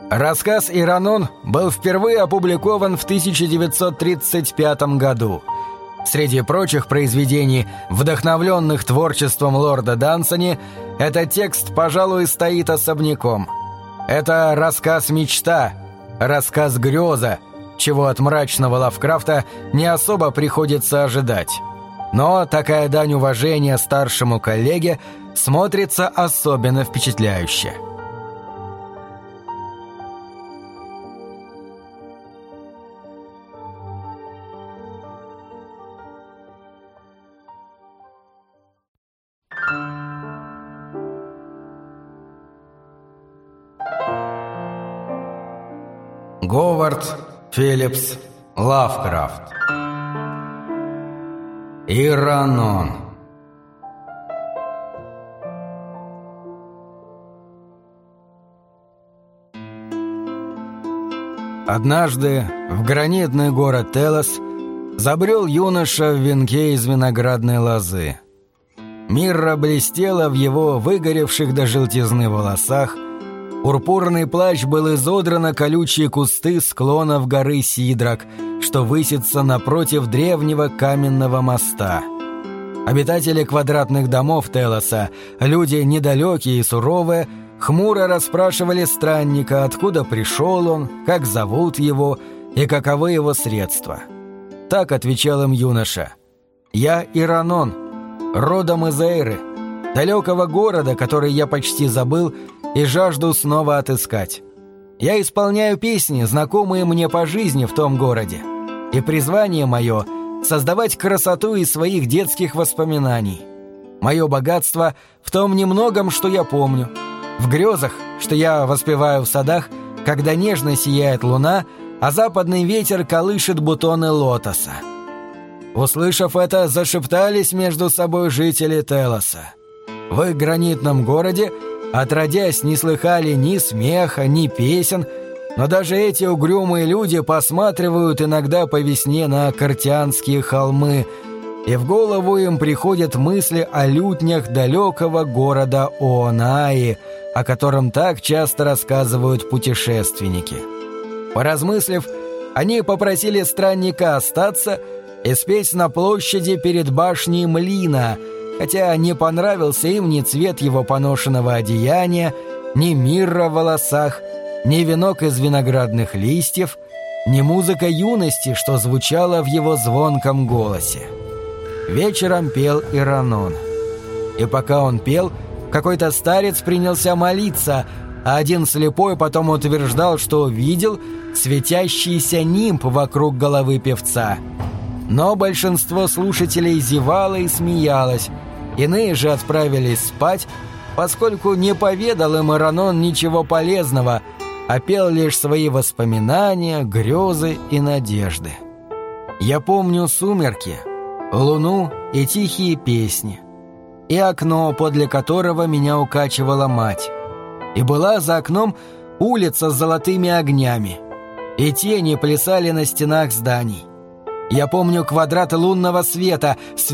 Рассказ «Иранон» был впервые опубликован в 1935 году. Среди прочих произведений, вдохновленных творчеством лорда Дансони, этот текст, пожалуй, стоит особняком. Это рассказ-мечта, рассказ-греза, чего от мрачного Лавкрафта не особо приходится ожидать. Но такая дань уважения старшему коллеге смотрится особенно впечатляюще. Говард Филлипс Лавкрафт. Иранон. Однажды в гранитный город Телос забрел юноша в венке из виноградной лозы. Мирра блестела в его выгоревших до желтизны волосах. Пурпурный плащ был изодран на колючие кусты склонов горы Сидрак, что высится напротив древнего каменного моста. Обитатели квадратных домов Телоса, люди недалекие и суровые, хмуро расспрашивали странника, откуда пришел он, как зовут его и каковы его средства. Так отвечал им юноша: «Я Иранон, родом из Эйры, далекого города, который я почти забыл и жажду снова отыскать. Я исполняю песни, знакомые мне по жизни в том городе, и призвание мое — создавать красоту из своих детских воспоминаний. Мое богатство в том немногом, что я помню, в грезах, что я воспеваю в садах, когда нежно сияет луна, а западный ветер колышет бутоны лотоса». Услышав это, зашептались между собой жители Телоса. В их гранитном городе отродясь не слыхали ни смеха, ни песен, но даже эти угрюмые люди посматривают иногда по весне на Картианские холмы, и в голову им приходят мысли о лютнях далекого города Оонаи, о котором так часто рассказывают путешественники. Поразмыслив, они попросили странника остаться и спеть на площади перед башней млина, хотя не понравился им ни цвет его поношенного одеяния, ни мирра в волосах, ни венок из виноградных листьев, ни музыка юности, что звучала в его звонком голосе. Вечером пел Иранон. И пока он пел, какой-то старец принялся молиться, а один слепой потом утверждал, что видел светящийся нимб вокруг головы певца. Но большинство слушателей зевало и смеялось, иные же отправились спать, поскольку не поведал им Иранон ничего полезного, а пел лишь свои воспоминания, грезы и надежды. Я помню сумерки, луну и тихие песни, и окно, подле которого меня укачивала мать. И была за окном улица с золотыми огнями, и тени плясали на стенах зданий. Я помню квадраты лунного света,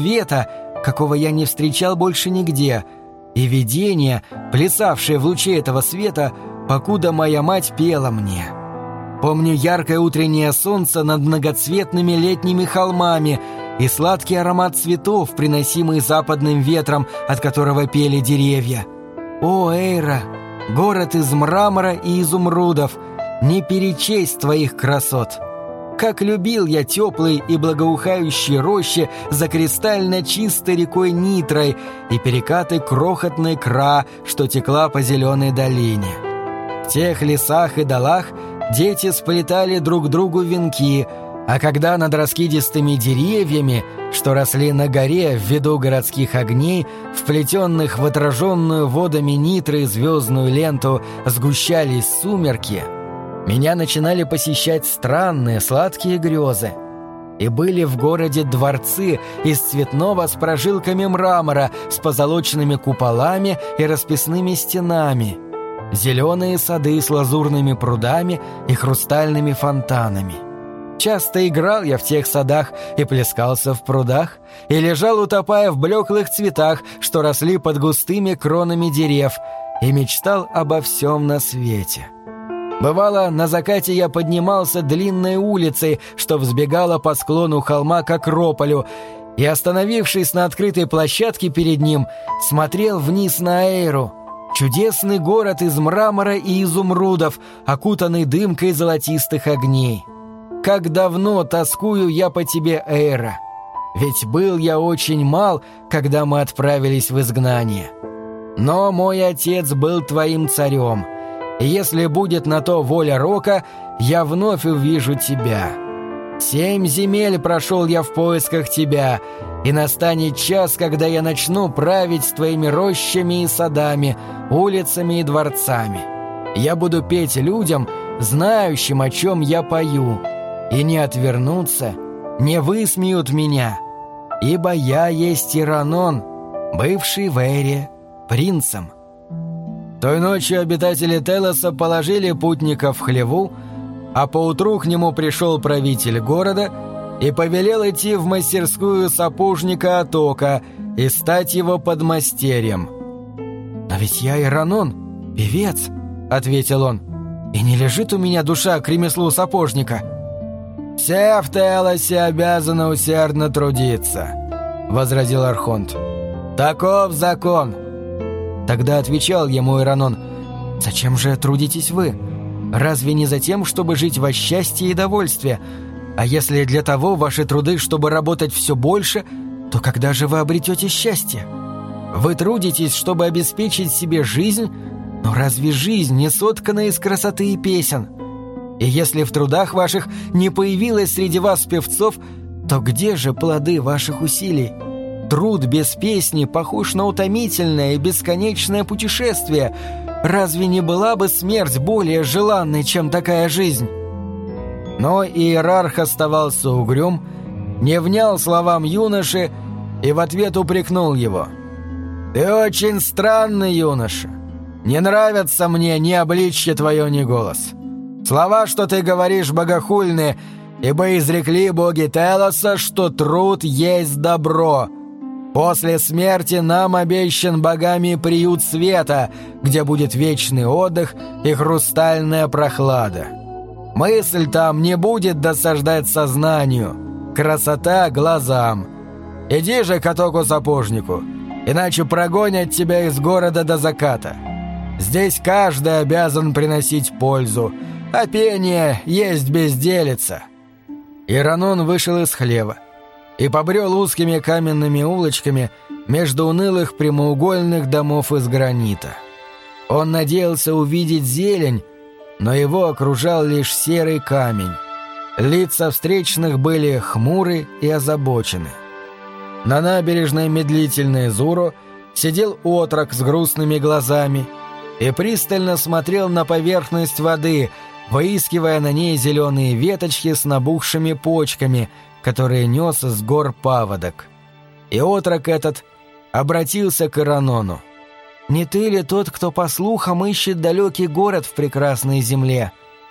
какого я не встречал больше нигде, и видения, плясавшие в луче этого света, покуда моя мать пела мне. Помню яркое утреннее солнце над многоцветными летними холмами и сладкий аромат цветов, приносимый западным ветром, от которого пели деревья. О, Эйра, город из мрамора и изумрудов, не перечесть твоих красот! Как любил я теплые и благоухающие рощи за кристально чистой рекой Нитрой и перекаты крохотной Кра, что текла по зеленой долине. В тех лесах и долах дети сплетали друг другу венки, а когда над раскидистыми деревьями, что росли на горе в виду городских огней, вплетенных в отраженную водами Нитры звездную ленту, сгущались сумерки, меня начинали посещать странные сладкие грезы. И были в городе дворцы из цветного с прожилками мрамора, с позолоченными куполами и расписными стенами, зеленые сады с лазурными прудами и хрустальными фонтанами. Часто играл я в тех садах и плескался в прудах, и лежал, утопая в блеклых цветах, что росли под густыми кронами дерев, и мечтал обо всем на свете. Бывало, на закате я поднимался длинной улицей, что взбегала по склону холма к Акрополю, и, остановившись на открытой площадке перед ним, смотрел вниз на Эйру, чудесный город из мрамора и изумрудов, окутанный дымкой золотистых огней. Как давно тоскую я по тебе, Эйра! Ведь был я очень мал, когда мы отправились в изгнание. Но мой отец был твоим царем, и если будет на то воля Рока, я вновь увижу тебя. 7 земель прошел я в поисках тебя, и настанет час, когда я начну править с твоими рощами и садами, улицами и дворцами. Я буду петь людям, знающим, о чем я пою, и не отвернутся, не высмеют меня, ибо я есть Иранон, бывший в Эйре принцем». Той ночью обитатели Телоса положили путника в хлеву, а поутру к нему пришел правитель города и повелел идти в мастерскую сапожника Атока и стать его подмастерьем. «Но ведь я Иранон, певец», — ответил он, — «и не лежит у меня душа к ремеслу сапожника». «Все в Телосе обязаны усердно трудиться», — возразил Архонт. «Таков закон». Тогда отвечал ему Иранон: «Зачем же трудитесь вы? Разве не за тем, чтобы жить во счастье и довольстве? А если для того ваши труды, чтобы работать все больше, то когда же вы обретете счастье? Вы трудитесь, чтобы обеспечить себе жизнь, но разве жизнь не соткана из красоты и песен? И если в трудах ваших не появилось среди вас певцов, то где же плоды ваших усилий? Труд без песни похож на утомительное и бесконечное путешествие. Разве не была бы смерть более желанной, чем такая жизнь?» Но иерарх оставался угрюм, не внял словам юноши и в ответ упрекнул его: «Ты очень странный юноша. Не нравятся мне ни обличье твое, ни голос. Слова, что ты говоришь, богохульные, ибо изрекли боги Телоса, что труд есть добро. После смерти нам обещан богами приют света, где будет вечный отдых и хрустальная прохлада. Мысль там не будет досаждать сознанию, красота — глазам. Иди же к Атоку-сапожнику, иначе прогонят тебя из города до заката. Здесь каждый обязан приносить пользу, а пение есть безделица». Иранон вышел из хлева и побрел узкими каменными улочками между унылых прямоугольных домов из гранита. Он надеялся увидеть зелень, но его окружал лишь серый камень. Лица встречных были хмуры и озабочены. На набережной медлительной Зуро сидел отрок с грустными глазами и пристально смотрел на поверхность воды, выискивая на ней зеленые веточки с набухшими почками, которые нес с гор паводок. И отрок этот обратился к Иранону: «Не ты ли тот, кто по слухам ищет далекий город в прекрасной земле?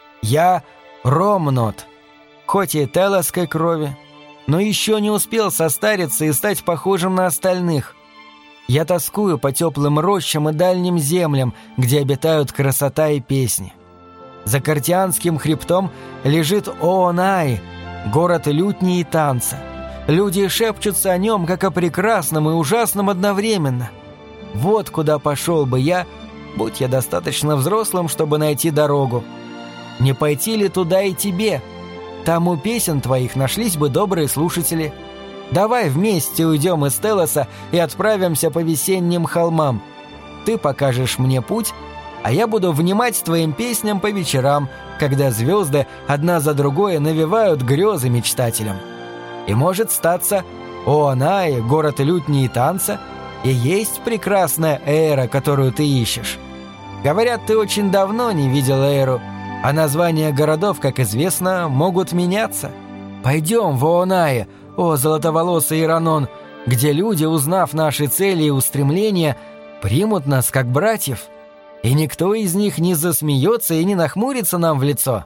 Я Ромнот, хоть и телосской крови, но еще не успел состариться и стать похожим на остальных. Я тоскую по теплым рощам и дальним землям, где обитают красота и песни. За Картианским хребтом лежит Оонай, город лютни и танца. Люди шепчутся о нем, как о прекрасном и ужасном одновременно. Вот куда пошел бы я, будь я достаточно взрослым, чтобы найти дорогу. Не пойти ли туда и тебе? Там у песен твоих нашлись бы добрые слушатели. Давай вместе уйдем из Телоса и отправимся по весенним холмам. Ты покажешь мне путь, а я буду внимать твоим песням по вечерам, когда звезды одна за другой навевают грезы мечтателям. И может статься, Оонай, город лютни и танца, и есть прекрасная Эйра, которую ты ищешь. Говорят, ты очень давно не видел Эйру, а названия городов, как известно, могут меняться. Пойдем в Оонае, о золотоволосый Иранон, где люди, узнав наши цели и устремления, примут нас как братьев, и никто из них не засмеется и не нахмурится нам в лицо».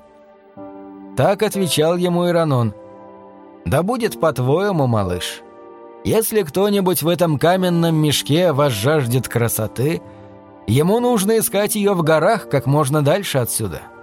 Так отвечал ему Иранон: «Да будет по-твоему, малыш. Если кто-нибудь в этом каменном мешке возжаждет красоты, ему нужно искать ее в горах как можно дальше отсюда.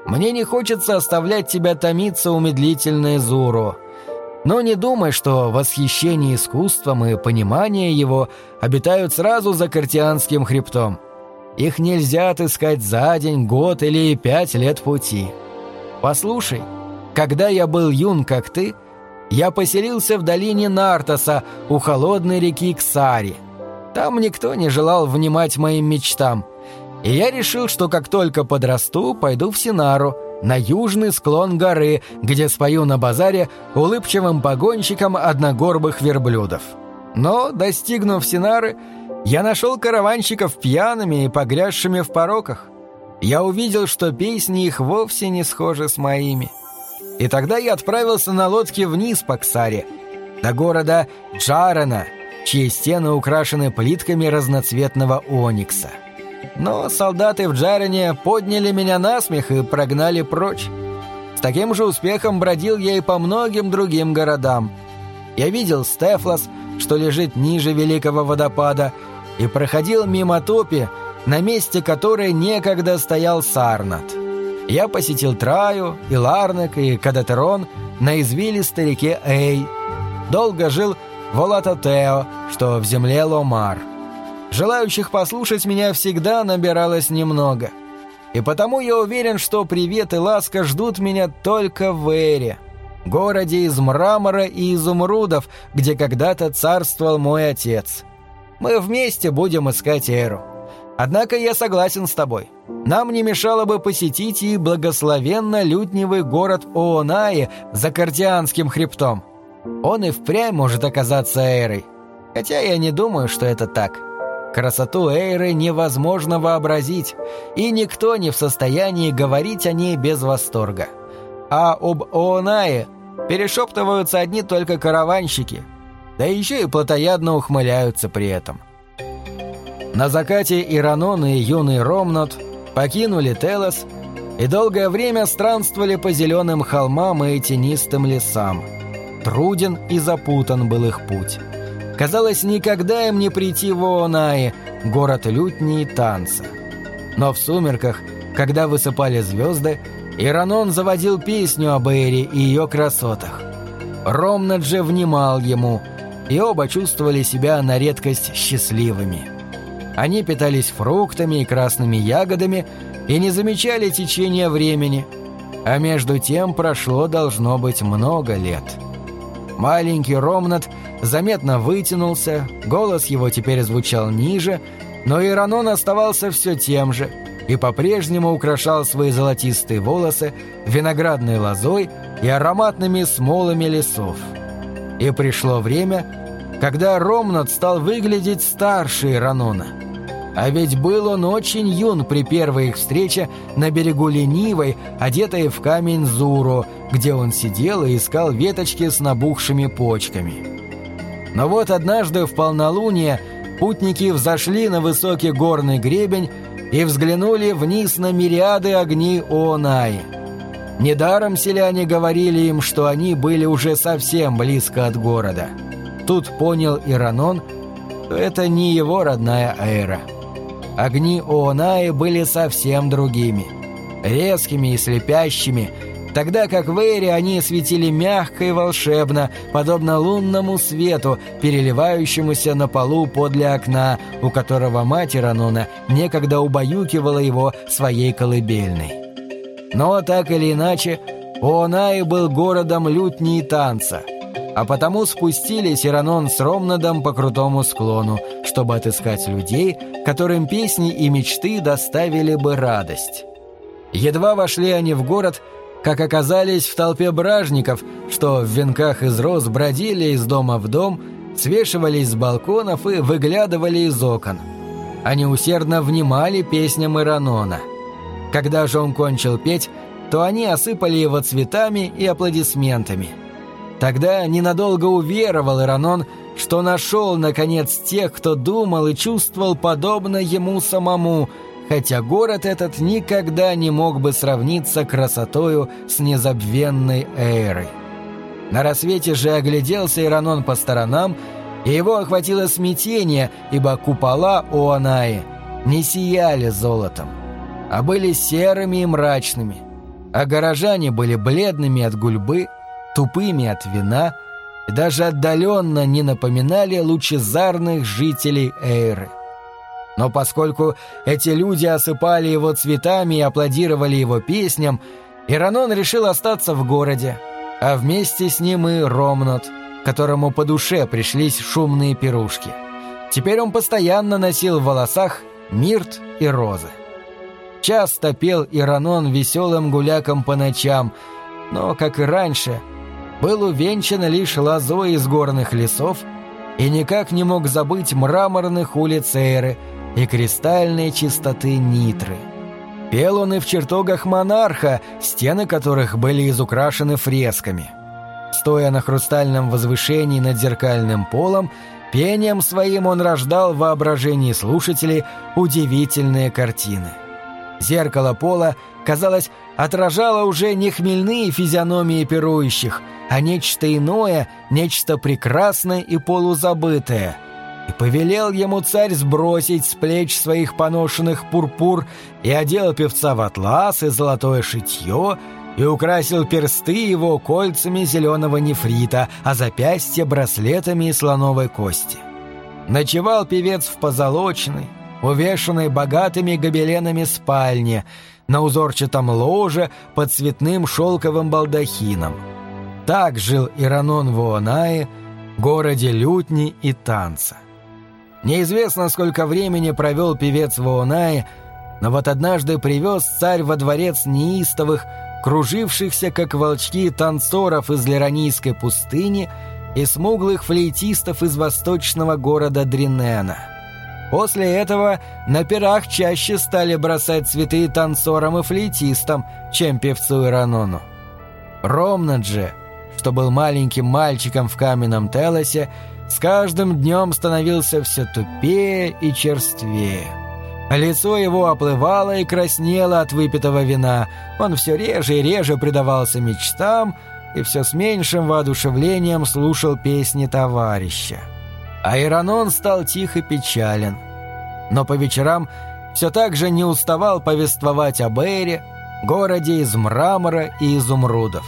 Мне не хочется оставлять тебя томиться у медлительной Зуру. Но не думай, что восхищение искусством и понимание его обитают сразу за Картианским хребтом. Их нельзя отыскать за день, год или 5 лет пути. Послушай, когда я был юн, как ты, я поселился в долине Нартоса у холодной реки Ксари. Там никто не желал внимать моим мечтам. И я решил, что как только подрасту, пойду в Синару, на южный склон горы, где спою на базаре улыбчивым погонщикам одногорбых верблюдов. Но, достигнув Синары, я нашел караванщиков пьяными и погрязшими в пороках. Я увидел, что песни их вовсе не схожи с моими. И тогда я отправился на лодке вниз по Ксаре, до города Джарена, чьи стены украшены плитками разноцветного оникса. Но солдаты в Джарене подняли меня на смех и прогнали прочь. С таким же успехом бродил я и по многим другим городам. Я видел Стефлос, что лежит ниже Великого водопада, и проходил мимо Топи, на месте которой некогда стоял Сарнат. Я посетил Траю, и Ларнек, и Кадатерон на извилистой реке Эй. Долго жил в Олатотео, что в земле Ломар. Желающих послушать меня всегда набиралось немного. И потому я уверен, что привет и ласка ждут меня только в Эре, городе из мрамора и изумрудов, где когда-то царствовал мой отец. Мы вместе будем искать Эру. Однако я согласен с тобой. Нам не мешало бы посетить и благословенно лютневый город Оонаи за Картианским хребтом. Он и впрямь может оказаться Эрой. Хотя я не думаю, что это так. Красоту Эйры невозможно вообразить, и никто не в состоянии говорить о ней без восторга. А об Оонае перешептываются одни только караванщики, да еще и плотоядно ухмыляются при этом. На закате Иранон и юный Ромнот покинули Телос и долгое время странствовали по зеленым холмам и тенистым лесам. Труден и запутан был их путь. Казалось, никогда им не прийти в Оонаи, город лютни и танца. Но в сумерках, когда высыпали звезды, Иранон заводил песню об Эре и ее красотах. Ромнот же внимал ему, и оба чувствовали себя на редкость счастливыми. Они питались фруктами и красными ягодами и не замечали течения времени, а между тем прошло, должно быть, много лет. Маленький Ромнот заметно вытянулся, голос его теперь звучал ниже, но Иранон оставался все тем же и по-прежнему украшал свои золотистые волосы виноградной лозой и ароматными смолами лесов. И пришло время, когда Ромнот стал выглядеть старше Иранона. А ведь был он очень юн при первой их встрече на берегу ленивой, одетой в камень Зуру, где он сидел и искал веточки с набухшими почками. Но вот однажды в полнолуние путники взошли на высокий горный гребень и взглянули вниз на мириады огней Оонаи. Недаром селяне говорили им, что они были уже совсем близко от города. Тут понял Иранон, что это не его родная Эра. Огни Оонаи были совсем другими, резкими и слепящими, тогда как в Эре они светили мягко и волшебно, подобно лунному свету, переливающемуся на полу подле окна, у которого мать Иранона некогда убаюкивала его своей колыбельной. Но так или иначе, Оонаи был городом лютни и танца, а потому спустились Иранон с Ромнодом по крутому склону, чтобы отыскать людей, которым песни и мечты доставили бы радость. Едва вошли они в город, как оказались в толпе бражников, что в венках из роз бродили из дома в дом, свешивались с балконов и выглядывали из окон. Они усердно внимали песням Иранона. Когда же он кончил петь, то они осыпали его цветами и аплодисментами. Тогда ненадолго уверовал Иранон, что нашел, наконец, тех, кто думал и чувствовал подобно ему самому, хотя город этот никогда не мог бы сравниться красотою с незабвенной Эйрой. На рассвете же огляделся Иранон по сторонам, и его охватило смятение, ибо купола Оонаи не сияли золотом, а были серыми и мрачными. а горожане были бледными от гульбы, тупыми от вина и даже отдаленно не напоминали лучезарных жителей Эйры. Но поскольку эти люди осыпали его цветами и аплодировали его песням, Иранон решил остаться в городе, а вместе с ним и Ромнод, которому по душе пришлись шумные пирушки. Теперь он постоянно носил в волосах мирт и розы. Часто пел Иранон веселым гулякам по ночам, но, как и раньше, был увенчан лишь лозой из горных лесов и никак не мог забыть мраморных улиц Эйры и кристальной чистоты Нитры. Пел он и в чертогах монарха, стены которых были изукрашены фресками. Стоя на хрустальном возвышении над зеркальным полом, пением своим он рождал в воображении слушателей удивительные картины. Зеркало пола, казалось, отражало уже не хмельные физиономии пирующих, а нечто иное, нечто прекрасное и полузабытое. И повелел ему царь сбросить с плеч своих поношенных пурпур и одел певца в атлас и золотое шитье, и украсил персты его кольцами зеленого нефрита, а запястья браслетами из слоновой кости. Ночевал певец в позолоченной, увешанной богатыми гобеленами спальне, на узорчатом ложе под цветным шелковым балдахином. Так жил Иранон в Оонае, городе лютни и танца. Неизвестно, сколько времени провел певец в Оонае, но вот однажды привез царь во дворец неистовых, кружившихся, как волчки, танцоров из Лиранийской пустыни и смуглых флейтистов из восточного города Дринена. После этого на пирах чаще стали бросать цветы танцорам и флейтистам, чем певцу Иранону. Ромнод же, что был маленьким мальчиком в каменном Телосе, с каждым днем становился все тупее и черствее. Лицо его оплывало и краснело от выпитого вина, он все реже и реже предавался мечтам и все с меньшим воодушевлением слушал песни товарища. А Иранон стал тих и печален. Но по вечерам все так же не уставал повествовать об Эйре, городе из мрамора и изумрудов.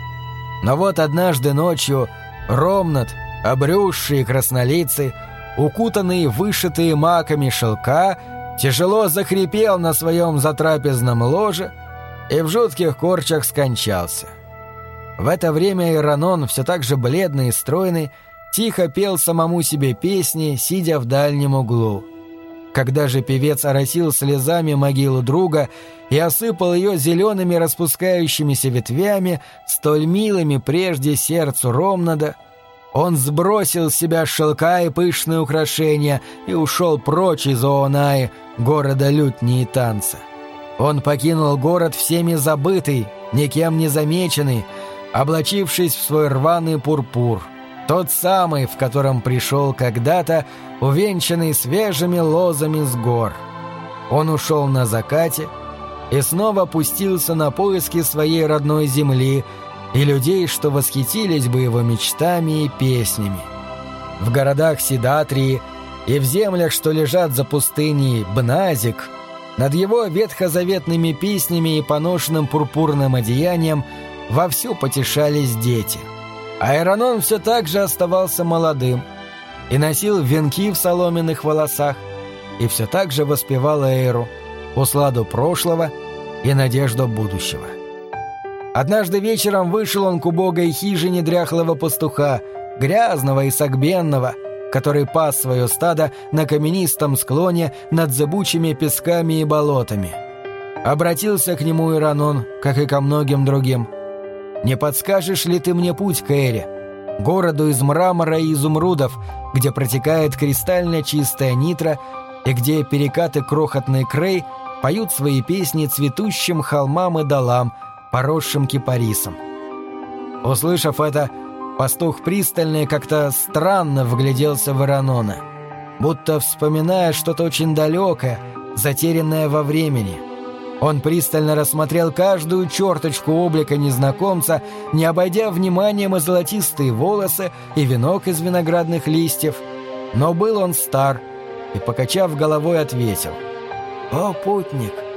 Но вот однажды ночью Ромнод, обрюзший и краснолицый, укутанный в вышитые маками шелка, тяжело захрипел на своем затрапезном ложе и в жутких корчах скончался. В это время Иранон, все так же бледный и стройный, тихо пел самому себе песни, сидя в дальнем углу. Когда же певец оросил слезами могилу друга и осыпал ее зелеными распускающимися ветвями, столь милыми прежде сердцу Ромнода, он сбросил с себя шелка и пышные украшения и ушел прочь из Оонаи, города лютни и танца. Он покинул город всеми забытый, никем не замеченный, облачившись в свой рваный пурпур, тот самый, в котором пришел когда-то, увенчанный свежими лозами с гор. Он ушел на закате и снова пустился на поиски своей родной земли и людей, что восхитились бы его мечтами и песнями. В городах Сидатрии и в землях, что лежат за пустыней Бназик, над его ветхозаветными песнями и поношенным пурпурным одеянием вовсю потешались дети. А Иранон все так же оставался молодым и носил венки в соломенных волосах, и все так же воспевал Эйру, усладу прошлого и надежду будущего. Однажды вечером вышел он к убогой хижине дряхлого пастуха, грязного и согбенного, который пас свое стадо на каменистом склоне над зыбучими песками и болотами. Обратился к нему Иранон, как и ко многим другим. «Не подскажешь ли ты мне путь к Эйре, городу из мрамора и изумрудов, где протекает кристально чистая Нитра и где перекаты крохотной Крей поют свои песни цветущим холмам и долам, поросшим кипарисом?» Услышав это, пастух пристально и как-то странно вгляделся в Иранона, будто вспоминая что-то очень далекое, затерянное во времени. Он пристально рассмотрел каждую черточку облика незнакомца, не обойдя вниманием и золотистые волосы, и венок из виноградных листьев. Но был он стар и, покачав головой, ответил: «О, путник,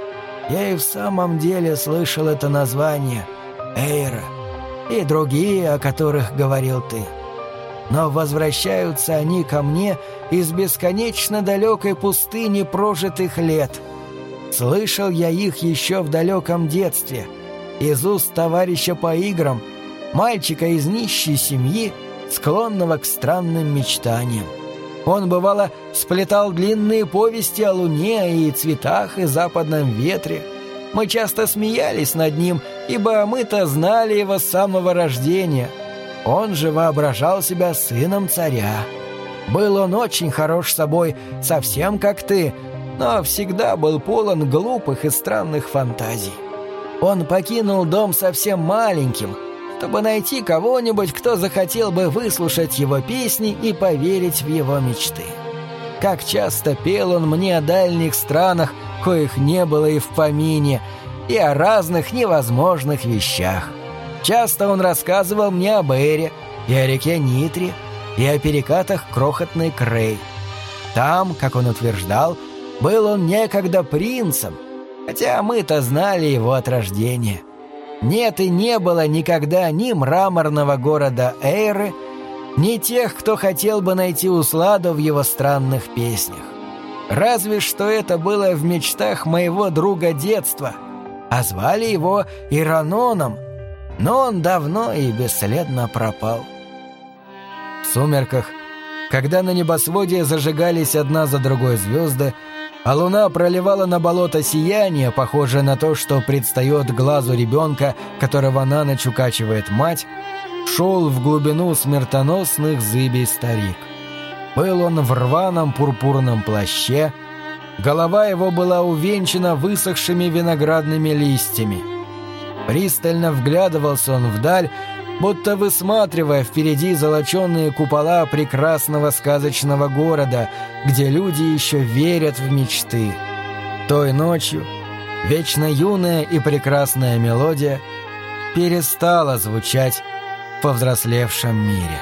Я и в самом деле слышал это название Эйра и другие, о которых говорил ты. Но возвращаются они ко мне из бесконечно далекой пустыни прожитых лет. Слышал я их еще в далеком детстве, из уст товарища по играм, мальчика из нищей семьи, склонного к странным мечтаниям. Он, бывало, сплетал длинные повести о луне и цветах и западном ветре. Мы часто смеялись над ним, ибо мы-то знали его с самого рождения. Он же воображал себя сыном царя. Был он очень хорош собой, совсем как ты, но всегда был полон глупых и странных фантазий. Он покинул дом совсем маленьким, чтобы найти кого-нибудь, кто захотел бы выслушать его песни и поверить в его мечты. Как часто пел он мне о дальних странах, коих не было и в помине, и о разных невозможных вещах. Часто он рассказывал мне об Эре, и о реке Нитре, и о перекатах крохотной Крей. Там, как он утверждал, был он некогда принцем, хотя мы-то знали его от рождения. Нет и не было никогда ни мраморного города Эйры, ни тех, кто хотел бы найти усладу в его странных песнях. Разве что это было в мечтах моего друга детства, а звали его Ираноном, но он давно и бесследно пропал. В сумерках, когда на небосводе зажигались одна за другой звезды, а луна проливала на болото сияние, похожее на то, что предстает глазу ребенка, которого на ночь укачивает мать, шел в глубину смертоносных зыбей старик. Был он в рваном пурпурном плаще, голова его была увенчана высохшими виноградными листьями. Пристально вглядывался он вдаль, будто высматривая впереди золоченые купола прекрасного сказочного города, где люди еще верят в мечты. Той ночью вечно юная и прекрасная мелодия перестала звучать в повзрослевшем мире.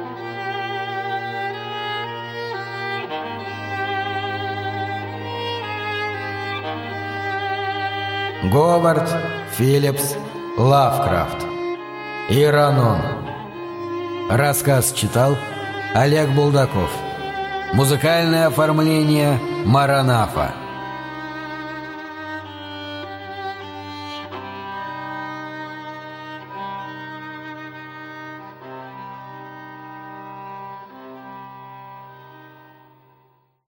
Говард Филлипс Лавкрафт. Иранон. Рассказ читал Олег Булдаков. Музыкальное оформление Маранафа.